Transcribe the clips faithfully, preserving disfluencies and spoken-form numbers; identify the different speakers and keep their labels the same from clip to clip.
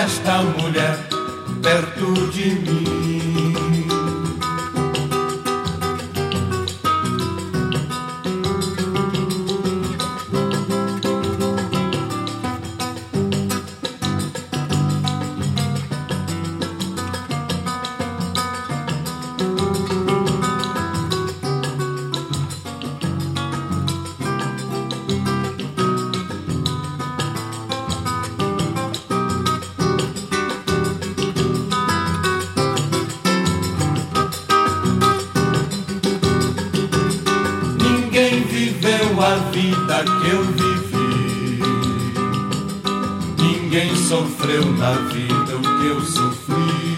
Speaker 1: esta mulher perto de mim. A vida que eu vivi, ninguém sofreu na vida o que eu sofri.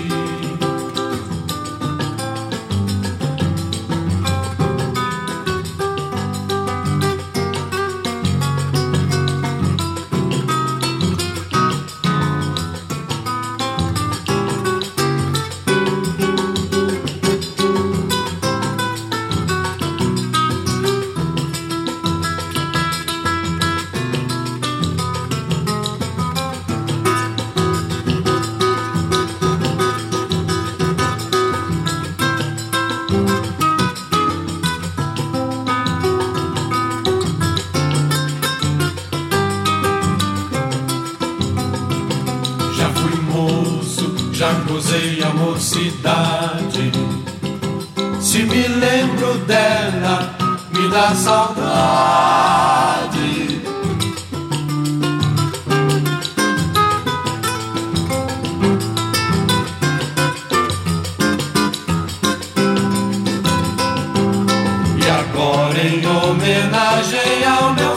Speaker 1: Já gozei a mocidade, se me lembro dela, me dá saudade. E agora, em homenagem ao meu